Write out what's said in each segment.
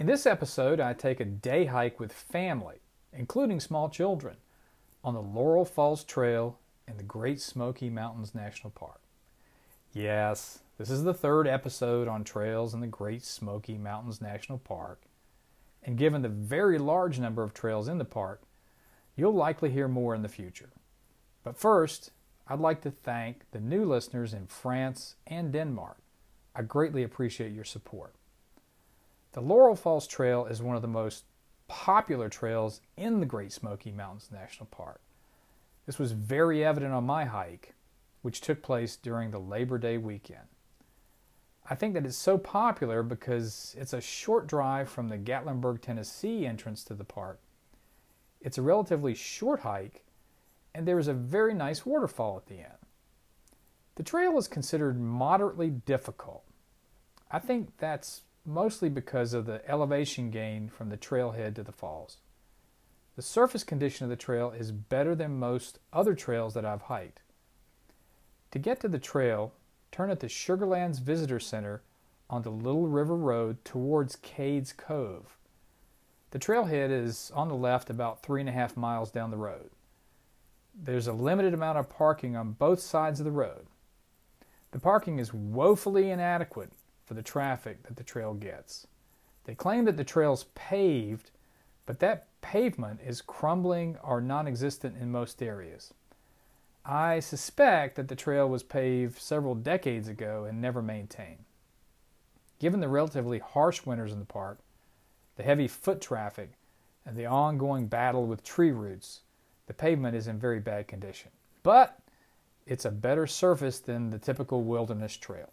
In this episode, I take a day hike with family, including small children, on the Laurel Falls Trail in the Great Smoky Mountains National Park. Yes, this is the third episode on trails in the Great Smoky Mountains National Park, and given the very large number of trails in the park, you'll likely hear more in the future. But first, I'd like to thank the new listeners in France and Denmark. I greatly appreciate your support. The Laurel Falls Trail is one of the most popular trails in the Great Smoky Mountains National Park. This was very evident on my hike, which took place during the Labor Day weekend. I think that it's so popular because it's a short drive from the Gatlinburg, Tennessee entrance to the park. It's a relatively short hike, and there is a very nice waterfall at the end. The trail is considered moderately difficult. I think that's mostly because of the elevation gain from the trailhead to the falls. The surface condition of the trail is better than most other trails that I've hiked. To get to the trail, turn at the Sugarlands Visitor Center on the Little River Road towards Cades Cove. The trailhead is on the left about 3.5 miles down the road. There's a limited amount of parking on both sides of the road. The parking is woefully inadequate for the traffic that the trail gets. They claim that the trail's paved, but that pavement is crumbling or non-existent in most areas. I suspect that the trail was paved several decades ago and never maintained. Given the relatively harsh winters in the park, the heavy foot traffic, and the ongoing battle with tree roots, the pavement is in very bad condition. But it's a better surface than the typical wilderness trail.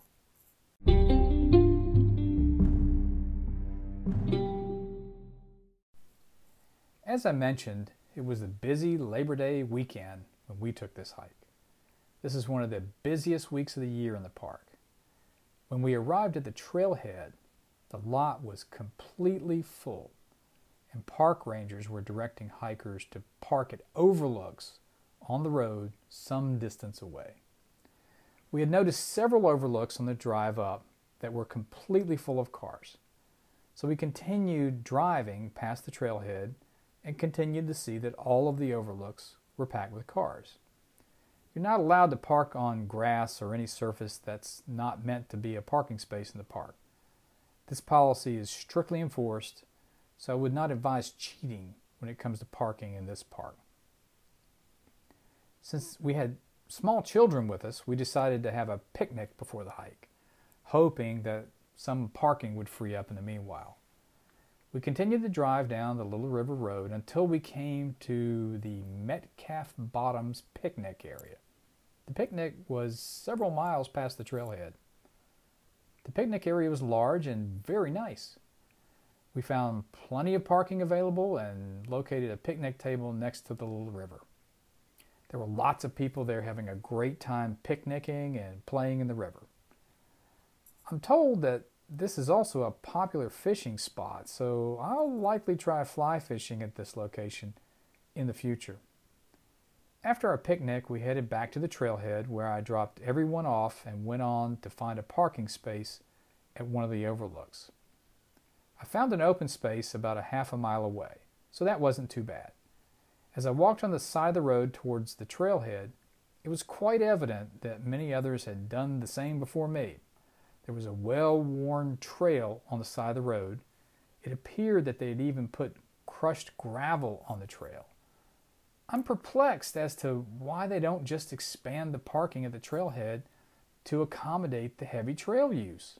As I mentioned, it was a busy Labor Day weekend when we took this hike. This is one of the busiest weeks of the year in the park. When we arrived at the trailhead, the lot was completely full, and park rangers were directing hikers to park at overlooks on the road some distance away. We had noticed several overlooks on the drive up that were completely full of cars. So we continued driving past the trailhead and continued to see that all of the overlooks were packed with cars. You're not allowed to park on grass or any surface that's not meant to be a parking space in the park. This policy is strictly enforced, so I would not advise cheating when it comes to parking in this park. Since we had small children with us, we decided to have a picnic before the hike, hoping that some parking would free up in the meanwhile. We continued to drive down the Little River Road until we came to the Metcalf Bottoms picnic area. The picnic was several miles past the trailhead. The picnic area was large and very nice. We found plenty of parking available and located a picnic table next to the Little River. There were lots of people there having a great time picnicking and playing in the river. I'm told that this is also a popular fishing spot, so I'll likely try fly fishing at this location in the future. After our picnic, we headed back to the trailhead where I dropped everyone off and went on to find a parking space at one of the overlooks. I found an open space about a half a mile away, so that wasn't too bad. As I walked on the side of the road towards the trailhead, it was quite evident that many others had done the same before me. There was a well-worn trail on the side of the road. It appeared that they had even put crushed gravel on the trail. I'm perplexed as to why they don't just expand the parking at the trailhead to accommodate the heavy trail use.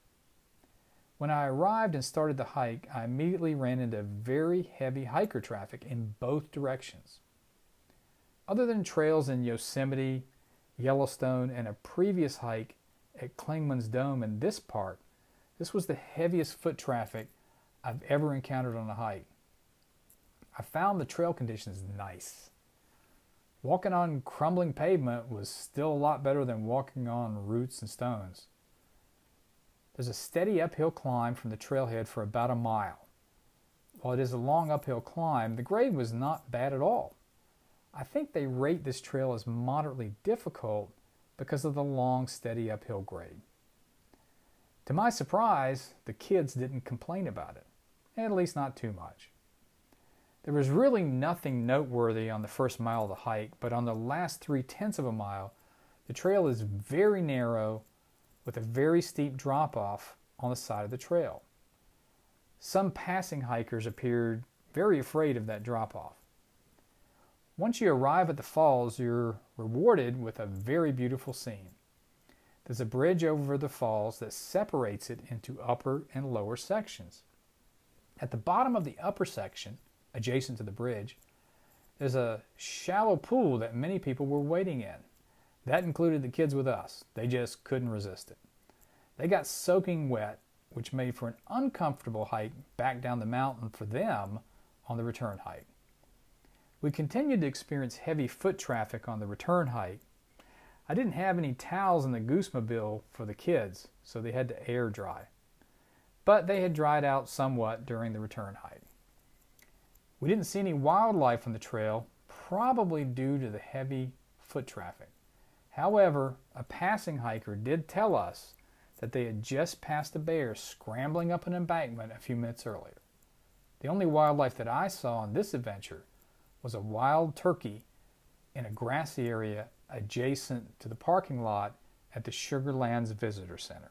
When I arrived and started the hike, I immediately ran into very heavy hiker traffic in both directions. Other than trails in Yosemite, Yellowstone, and a previous hike at Clingman's Dome in this park, this was the heaviest foot traffic I've ever encountered on a hike. I found the trail conditions nice. Walking on crumbling pavement was still a lot better than walking on roots and stones. There's a steady uphill climb from the trailhead for about a mile. While it is a long uphill climb, the grade was not bad at all. I think they rate this trail as moderately difficult because of the long, steady uphill grade. To my surprise, the kids didn't complain about it. at least not too much. There was really nothing noteworthy on the first mile of the hike, but on the last 3/10 of a mile, the trail is very narrow with a very steep drop-off on the side of the trail. Some passing hikers appeared very afraid of that drop-off. Once you arrive at the falls, you're rewarded with a very beautiful scene. There's a bridge over the falls that separates it into upper and lower sections. At the bottom of the upper section, adjacent to the bridge, there's a shallow pool that many people were wading in. That included the kids with us. They just couldn't resist it. They got soaking wet, which made for an uncomfortable hike back down the mountain for them on the return hike. We continued to experience heavy foot traffic on the return hike. I didn't have any towels in the Goosemobile for the kids, so they had to air dry. But they had dried out somewhat during the return hike. We didn't see any wildlife on the trail, probably due to the heavy foot traffic. However, a passing hiker did tell us that they had just passed a bear scrambling up an embankment a few minutes earlier. The only wildlife that I saw on this adventure was a wild turkey in a grassy area adjacent to the parking lot at the Sugarlands Visitor Center.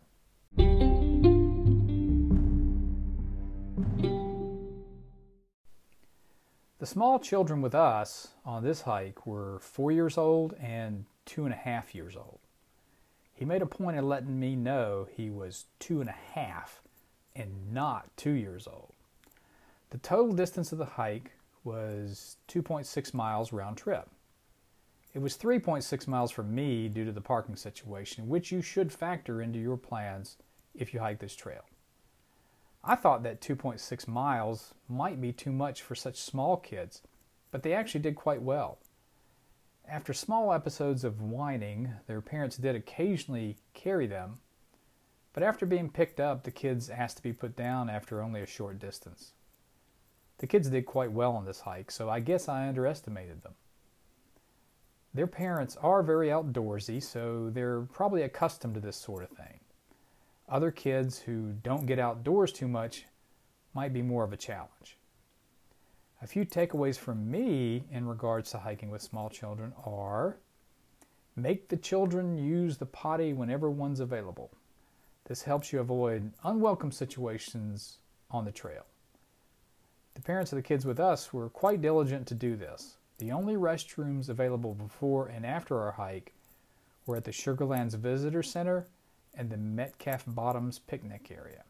The small children with us on this hike were 4 years old and 2.5 years old. He made a point of letting me know he was 2.5 and not 2 years old. The total distance of the hike was 2.6 miles round trip. It was 3.6 miles for me due to the parking situation, which you should factor into your plans if you hike this trail. I thought that 2.6 miles might be too much for such small kids, but they actually did quite well. After small episodes of whining, their parents did occasionally carry them, but after being picked up, the kids asked to be put down after only a short distance. The kids did quite well on this hike, so I guess I underestimated them. Their parents are very outdoorsy, so they're probably accustomed to this sort of thing. Other kids who don't get outdoors too much might be more of a challenge. A few takeaways from me in regards to hiking with small children are: make the children use the potty whenever one's available. This helps you avoid unwelcome situations on the trail. The parents of the kids with us were quite diligent to do this. The only restrooms available before and after our hike were at the Sugarlands Visitor Center and the Metcalf Bottoms picnic area.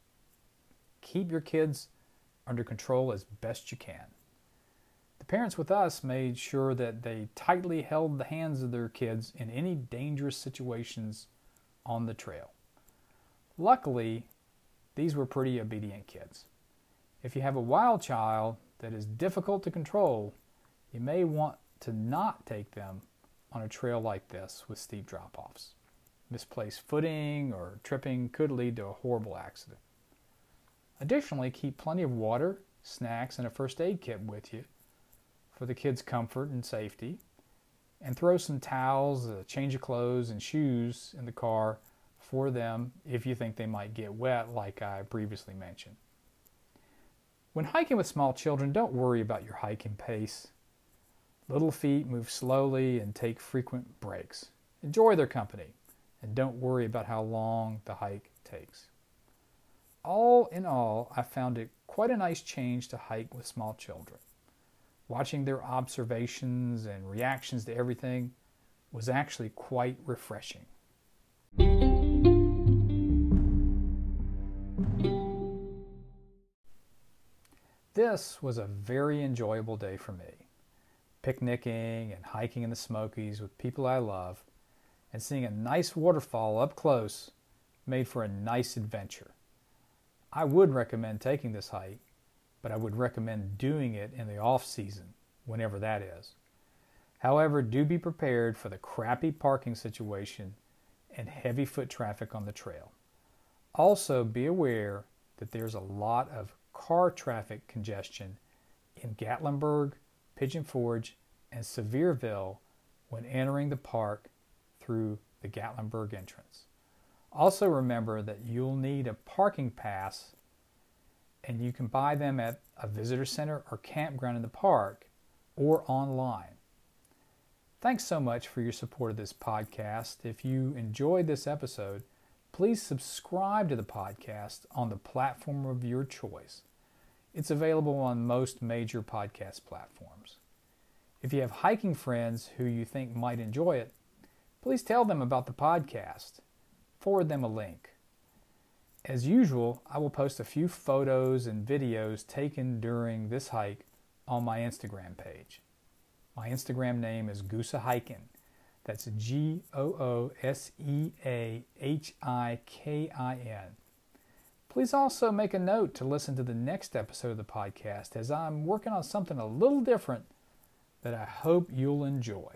Keep your kids under control as best you can. The parents with us made sure that they tightly held the hands of their kids in any dangerous situations on the trail. Luckily, these were pretty obedient kids. If you have a wild child that is difficult to control, you may want to not take them on a trail like this with steep drop-offs. Misplaced footing or tripping could lead to a horrible accident. Additionally, keep plenty of water, snacks, and a first aid kit with you for the kids' comfort and safety, and throw some towels, a change of clothes, and shoes in the car for them if you think they might get wet, like I previously mentioned. When hiking with small children, don't worry about your hiking pace. Little feet move slowly and take frequent breaks. Enjoy their company, and don't worry about how long the hike takes. All in all, I found it quite a nice change to hike with small children. Watching their observations and reactions to everything was actually quite refreshing. This was a very enjoyable day for me. Picnicking and hiking in the Smokies with people I love and seeing a nice waterfall up close made for a nice adventure. I would recommend taking this hike, but I would recommend doing it in the off-season, whenever that is. However, do be prepared for the crappy parking situation and heavy foot traffic on the trail. Also, be aware that there's a lot of car traffic congestion in Gatlinburg, Pigeon Forge, and Sevierville when entering the park through the Gatlinburg entrance. Also remember that you'll need a parking pass and you can buy them at a visitor center or campground in the park or online. Thanks so much for your support of this podcast. If you enjoyed this episode, please subscribe to the podcast on the platform of your choice. It's available on most major podcast platforms. If you have hiking friends who you think might enjoy it, please tell them about the podcast. Forward them a link. As usual, I will post a few photos and videos taken during this hike on my Instagram page. My Instagram name is Gooseahikin. That's Gooseahikin. Please also make a note to listen to the next episode of the podcast, as I'm working on something a little different that I hope you'll enjoy.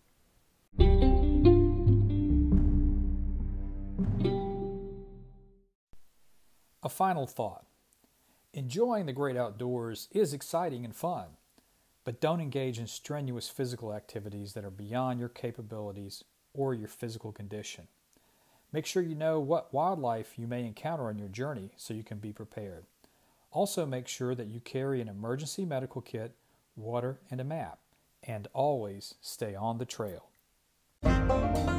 A final thought. Enjoying the great outdoors is exciting and fun, but don't engage in strenuous physical activities that are beyond your capabilities or your physical condition. Make sure you know what wildlife you may encounter on your journey so you can be prepared. Also make sure that you carry an emergency medical kit, water, and a map, and always stay on the trail.